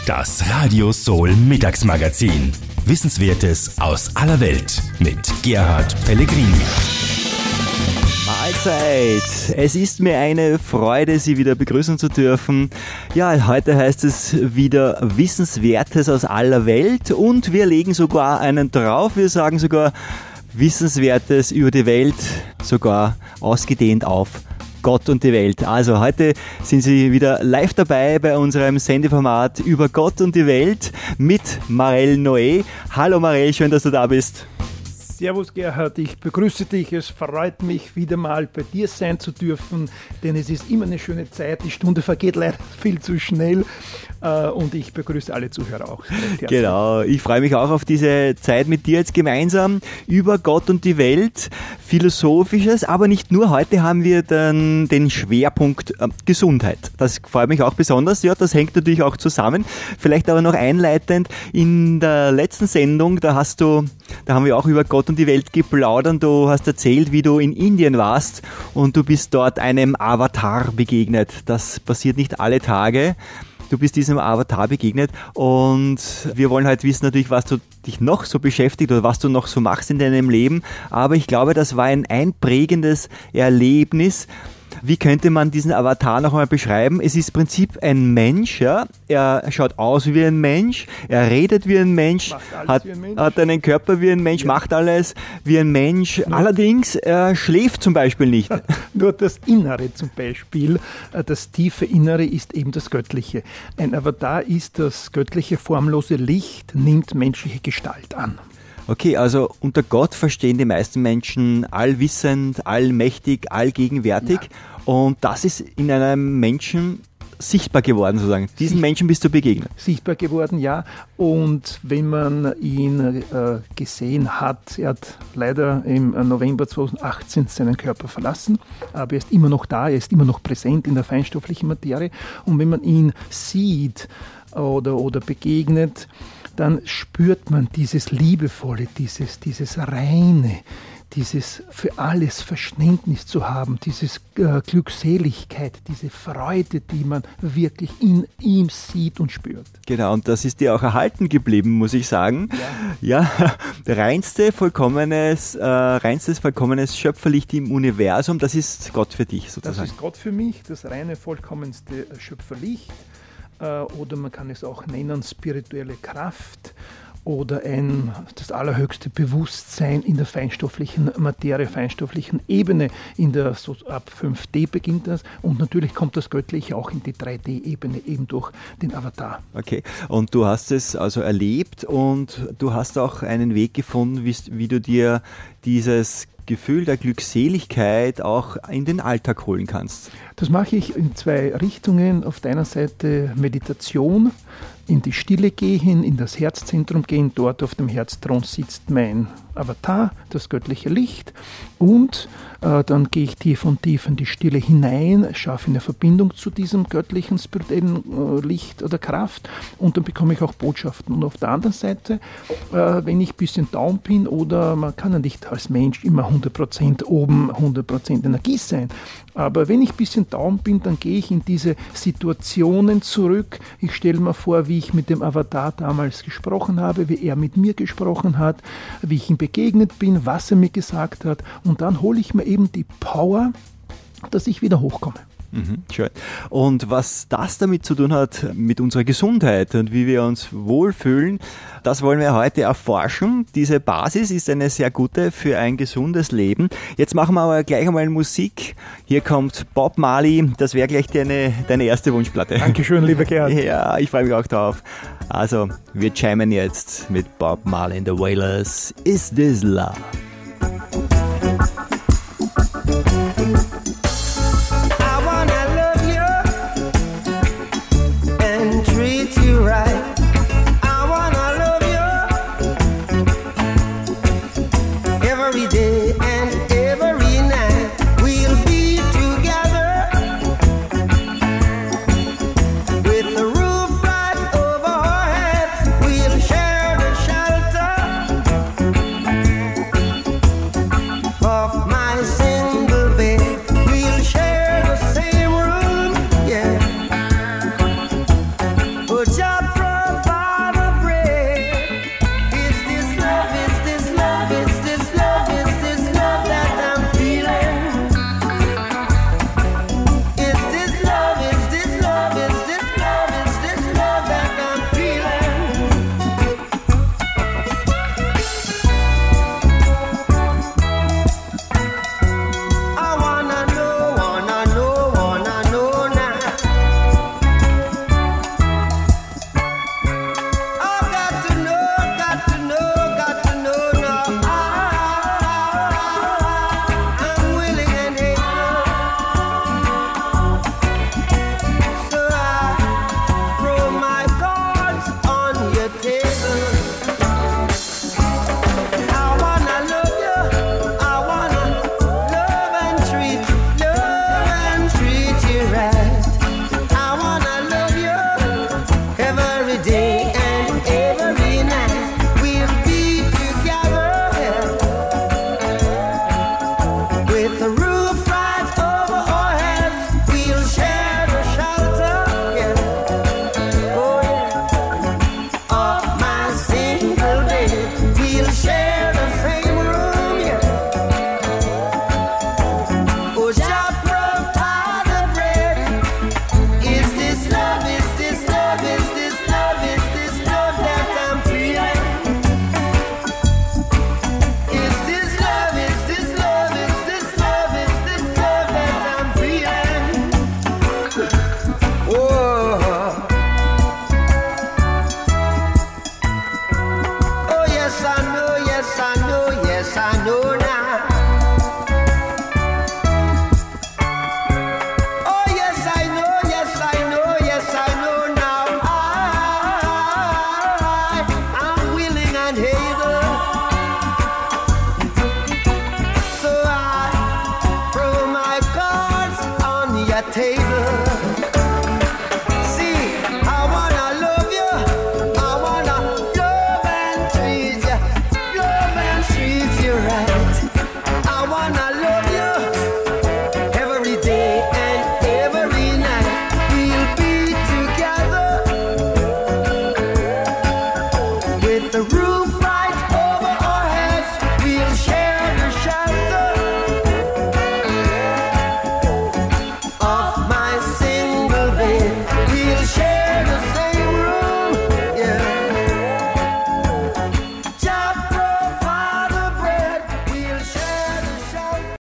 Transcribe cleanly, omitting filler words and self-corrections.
Das Radio Soul Mittagsmagazin. Wissenswertes aus aller Welt mit Gerhard Pellegrini. Mahlzeit! Es ist mir eine Freude, Sie wieder begrüßen zu dürfen. Ja, heute heißt es wieder Wissenswertes aus aller Welt und wir legen sogar einen drauf. Wir sagen sogar Wissenswertes über die Welt, sogar ausgedehnt auf Gott und die Welt. Also heute sind Sie wieder live dabei bei unserem Sendeformat über Gott und die Welt mit Marelle Noé. Hallo Marelle, schön, dass du da bist. Servus Gerhard, ich begrüße dich. Es freut mich, wieder mal bei dir sein zu dürfen, denn es ist immer eine schöne Zeit. Die Stunde vergeht leider viel zu schnell und ich begrüße alle Zuhörer auch. Genau, ich freue mich auch auf diese Zeit mit dir jetzt gemeinsam über Gott und die Welt, Philosophisches, aber nicht nur. Heute haben wir dann den Schwerpunkt Gesundheit. Das freut mich auch besonders. Ja, das hängt natürlich auch zusammen. Vielleicht aber noch einleitend, in der letzten Sendung, da haben wir auch über Gott und die Welt geplaudert. Du hast erzählt, wie du in Indien warst und du bist dort einem Avatar begegnet. Das passiert nicht alle Tage. Du bist diesem Avatar begegnet und wir wollen halt wissen natürlich, was dich noch so beschäftigt oder was du noch so machst in deinem Leben. Aber ich glaube, das war ein einprägendes Erlebnis. Wie könnte man diesen Avatar noch einmal beschreiben? Es ist im Prinzip ein Mensch, ja. Er schaut aus wie ein Mensch, er redet wie ein Mensch, hat einen Körper wie ein Mensch, ja. Macht alles wie ein Mensch. Ja. Allerdings, er schläft zum Beispiel nicht. Nur das Innere zum Beispiel, das tiefe Innere ist eben das Göttliche. Ein Avatar ist das göttliche, formlose Licht, nimmt menschliche Gestalt an. Okay, also unter Gott verstehen die meisten Menschen allwissend, allmächtig, allgegenwärtig. Ja. Und das ist in einem Menschen sichtbar geworden, sozusagen. Diesen Menschen bist du begegnet. Sichtbar geworden, ja. Und wenn man ihn gesehen hat, er hat leider im November 2018 seinen Körper verlassen, aber er ist immer noch da, er ist immer noch präsent in der feinstofflichen Materie. Und wenn man ihn sieht oder begegnet, dann spürt man dieses Liebevolle, dieses Reine, dieses für alles Verständnis zu haben, dieses Glückseligkeit, diese Freude, die man wirklich in ihm sieht und spürt. Genau, und das ist dir auch erhalten geblieben, muss ich sagen. Ja, reinstes, vollkommenes Schöpferlicht im Universum, das ist Gott für dich sozusagen. Das ist Gott für mich, das reine, vollkommenste Schöpferlicht. Oder man kann es auch nennen spirituelle Kraft oder das allerhöchste Bewusstsein in der feinstofflichen Materie, feinstofflichen Ebene. So ab 5D beginnt das und natürlich kommt das Göttliche auch in die 3D-Ebene eben durch den Avatar. Okay, und du hast es also erlebt und du hast auch einen Weg gefunden, wie du dir dieses Gefühl der Glückseligkeit auch in den Alltag holen kannst. Das mache ich in 2 Richtungen. Auf der einen Seite Meditation, in die Stille gehen, in das Herzzentrum gehen. Dort auf dem Herzthron sitzt mein Avatar, das göttliche Licht. Und dann gehe ich tief und tief in die Stille hinein, schaffe eine Verbindung zu diesem göttlichen, spirituellen Licht oder Kraft und dann bekomme ich auch Botschaften. Und auf der anderen Seite, wenn ich ein bisschen down bin oder man kann ja nicht als Mensch immer 100% oben, 100% Energie sein, aber wenn ich ein bisschen down bin, dann gehe ich in diese Situationen zurück. Ich stelle mir vor, wie ich mit dem Avatar damals gesprochen habe, wie er mit mir gesprochen hat, wie ich ihm begegnet bin, was er mir gesagt hat und dann hole ich mir eben die Power, dass ich wieder hochkomme. Schön. Und was das damit zu tun hat, mit unserer Gesundheit und wie wir uns wohlfühlen, das wollen wir heute erforschen. Diese Basis ist eine sehr gute für ein gesundes Leben. Jetzt machen wir aber gleich einmal Musik. Hier kommt Bob Marley. Das wäre gleich deine erste Wunschplatte. Dankeschön, lieber Gerhard. Ja, ich freue mich auch drauf. Also, wir jammen jetzt mit Bob Marley and the Wailers. Is This Love? table